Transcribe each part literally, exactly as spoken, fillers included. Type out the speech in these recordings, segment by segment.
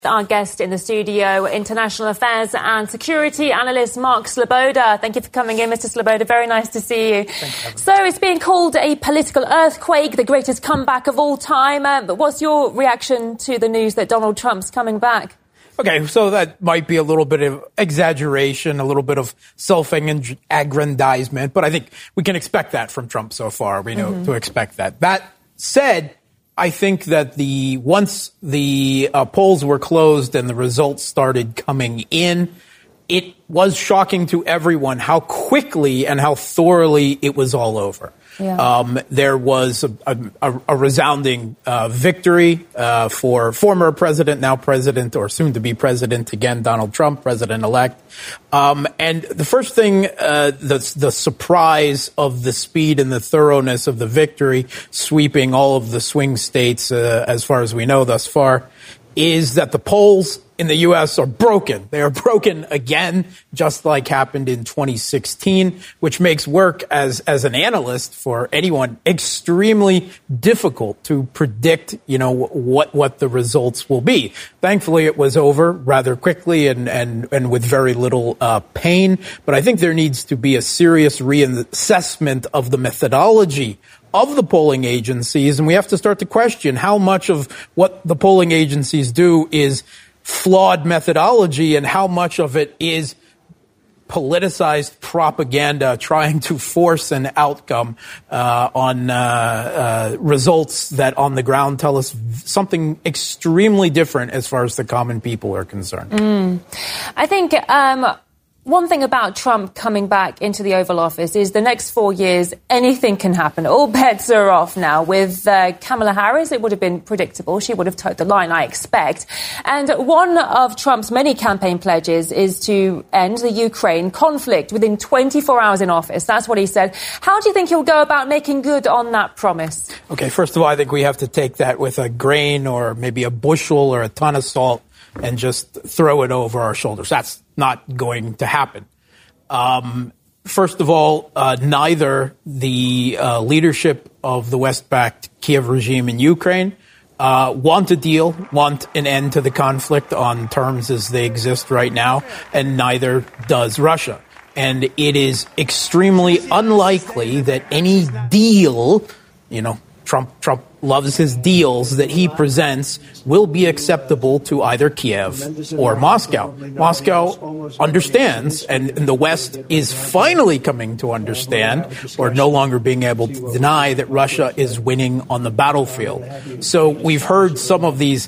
Our guest in the studio, international affairs and security analyst Mark Sleboda. Thank you for coming in, Mister Sleboda. Very nice to see you. So it's being called a political earthquake, the greatest comeback of all time. Uh, but what's your reaction to the news that Donald Trump's coming back? Okay, so that might be a little bit of exaggeration, a little bit of self-aggrandizement, but I think we can expect that from Trump so far. We know mm-hmm. to expect that. That said, I think that the once the uh, polls were closed and the results started coming in, it was shocking to everyone how quickly and how thoroughly it was all over. Yeah. Um, there was a, a, a resounding uh, victory uh, for former president, now president, or soon to be president again, Donald Trump, president-elect. Um, and the first thing, uh, the, the surprise of the speed and the thoroughness of the victory, sweeping all of the swing states uh, as far as we know thus far, is that the polls in the U S are broken. They are broken again, just like happened in twenty sixteen, which makes work as, as an analyst for anyone extremely difficult to predict, you know, what, what the results will be. Thankfully, it was over rather quickly and, and, and with very little uh, pain. But I think there needs to be a serious reassessment of the methodology of the polling agencies, and we have to start to question how much of what the polling agencies do is flawed methodology and how much of it is politicized propaganda trying to force an outcome uh, on uh, uh, results that on the ground tell us something extremely different as far as the common people are concerned. Mm. I think um one thing about Trump coming back into the Oval Office is the next four years, anything can happen. All bets are off now. With uh, Kamala Harris, it would have been predictable. She would have toed the line, I expect. And one of Trump's many campaign pledges is to end the Ukraine conflict within twenty-four hours in office. That's what he said. How do you think he'll go about making good on that promise? Okay, first of all, I think we have to take that with a grain or maybe a bushel or a ton of salt and just throw it over our shoulders. That's not going to happen. Um, first of all, uh, neither the uh, leadership of the West-backed Kiev regime in Ukraine uh, want a deal, want an end to the conflict on terms as they exist right now, and neither does Russia. And it is extremely unlikely that any deal, you know, Trump, Trump loves his deals that he presents will be acceptable to either Kiev or Moscow. Moscow understands, and, and the West is finally coming to understand, or no longer being able to deny, that Russia is winning on the battlefield. So we've heard some of these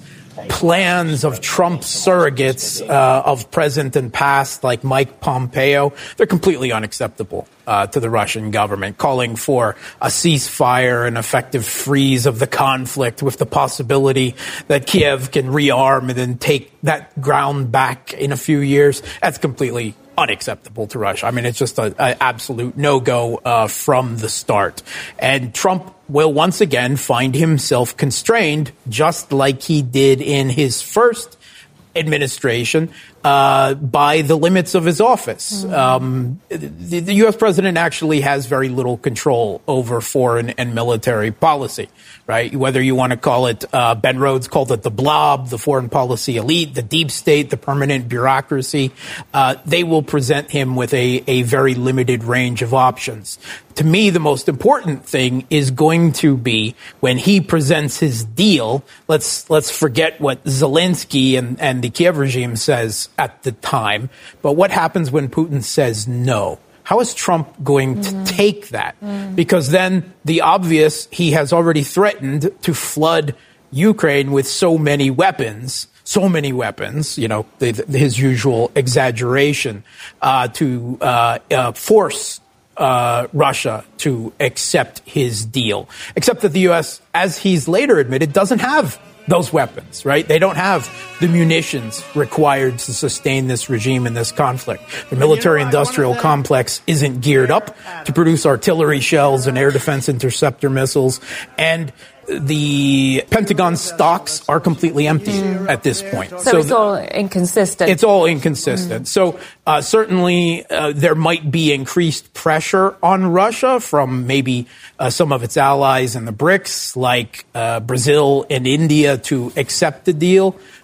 plans of Trump surrogates uh, of present and past, like Mike Pompeo. They're completely unacceptable uh, to the Russian government, calling for a ceasefire, an effective freeze of the conflict with the possibility that Kiev can rearm and then take that ground back in a few years. That's completely unacceptable to Russia. I mean, it's just an absolute no-go uh, from the start. And Trump will once again find himself constrained, just like he did in his first administration, uh, by the limits of his office. Mm-hmm. Um, the, the U S president actually has very little control over foreign and military policy, right? Whether you want to call it, uh, Ben Rhodes called it the blob, the foreign policy elite, the deep state, the permanent bureaucracy, uh, they will present him with a, a very limited range of options. To me, the most important thing is going to be when he presents his deal. Let's let's forget what Zelensky and, and the Kiev regime says at the time. But what happens when Putin says no? How is Trump going mm-hmm. to take that? Mm. Because then the obvious, he has already threatened to flood Ukraine with so many weapons. So many weapons, you know, the, the, his usual exaggeration, uh, to uh, uh, force Uh, Russia to accept his deal. Except that the U S, as he's later admitted, doesn't have those weapons, right? They don't have the munitions required to sustain this regime in this conflict. The military-industrial complex isn't geared up to produce artillery shells and air defense interceptor missiles, and the Pentagon stocks are completely empty mm. at this point. So, so it's th- all inconsistent. It's all inconsistent. Mm. So uh, certainly uh, there might be increased pressure on Russia from maybe uh, some of its allies in the BRICS, like uh, Brazil and India, to accept the deal.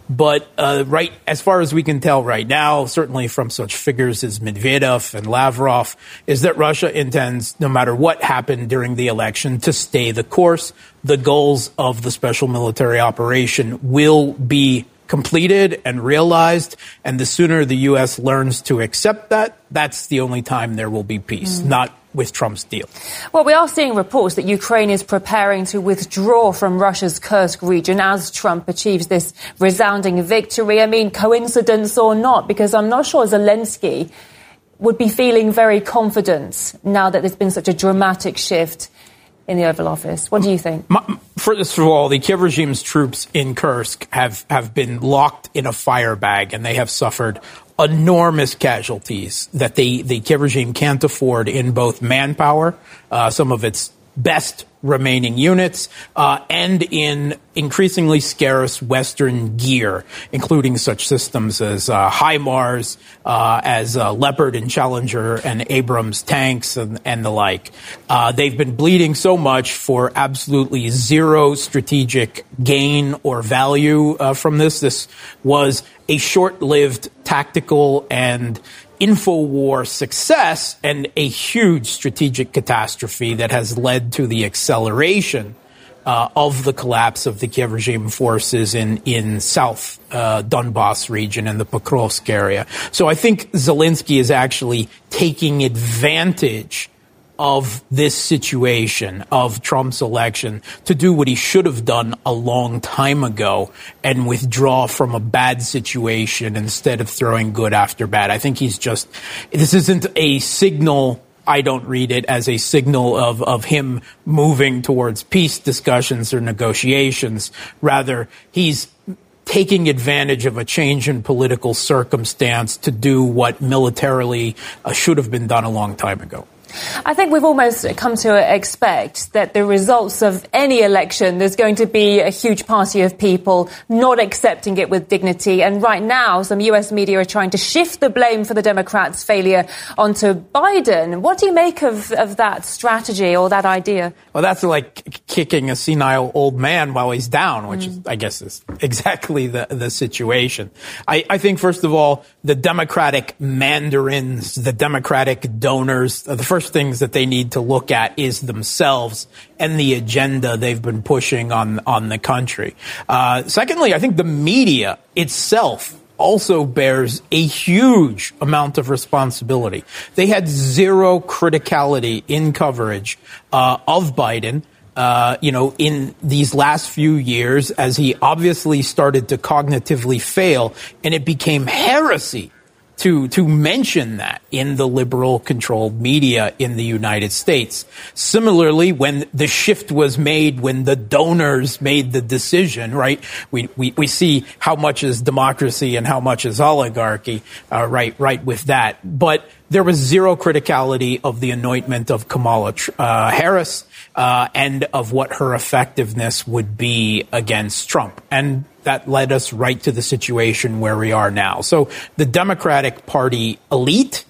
But uh, right, as far as we can tell right now, certainly from such figures as Medvedev and Lavrov, is that Russia intends, no matter what happened during the election, to stay the course. The goals of the special military operation will be completed and realized, and the sooner the U S learns to accept that, that's the only time there will be peace, mm. not with Trump's deal. Well, we are seeing reports that Ukraine is preparing to withdraw from Russia's Kursk region as Trump achieves this resounding victory. I mean, coincidence or not, because I'm not sure Zelensky would be feeling very confident now that there's been such a dramatic shift in the Oval Office. What do you think? My, first of all, the Kiev regime's troops in Kursk have, have been locked in a fire bag, and they have suffered enormous casualties that they, the Kiev regime can't afford in both manpower, uh, some of its best remaining units, uh, and in increasingly scarce Western gear, including such systems as uh, HIMARS, uh, as uh, Leopard and Challenger and Abrams tanks and, and the like. Uh, they've been bleeding so much for absolutely zero strategic gain or value uh, from this. This was a short-lived tactical and InfoWar success and a huge strategic catastrophe that has led to the acceleration uh, of the collapse of the Kiev regime forces in, in South uh, Donbass region and the Pokrovsk area. So I think Zelensky is actually taking advantage of this situation, of Trump's election, to do what he should have done a long time ago and withdraw from a bad situation instead of throwing good after bad. I think he's just, this isn't a signal, I don't read it as a signal of, of him moving towards peace discussions or negotiations. Rather, he's taking advantage of a change in political circumstance to do what militarily uh, should have been done a long time ago. I think we've almost come to expect that the results of any election, there's going to be a huge party of people not accepting it with dignity. And right now, some U S media are trying to shift the blame for the Democrats' failure onto Biden. What do you make of, of that strategy or that idea? Well, that's like kicking a senile old man while he's down, which mm. is, I guess, is exactly the, the situation. I, I think, first of all, the Democratic mandarins, the Democratic donors, the first First things that they need to look at is themselves and the agenda they've been pushing on on the country. Uh, secondly, I think the media itself also bears a huge amount of responsibility. They had zero criticality in coverage uh, of Biden. Uh, you know, in these last few years, as he obviously started to cognitively fail, and it became heresy to to mention that in the liberal-controlled media in the United States. Similarly, when the shift was made, when the donors made the decision, right, we we, we see how much is democracy and how much is oligarchy, uh, right, right with that. But there was zero criticality of the anointment of Kamala uh, Harris uh, and of what her effectiveness would be against Trump. And that led us right to the situation where we are now. So the Democratic Party elite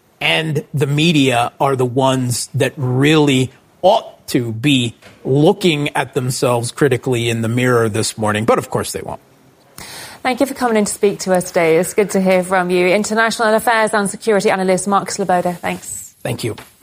and the media are the ones that really ought to be looking at themselves critically in the mirror this morning. But of course they won't. Thank you for coming in to speak to us today. It's good to hear from you. International Affairs and Security Analyst Mark Sleboda. Thanks. Thank you.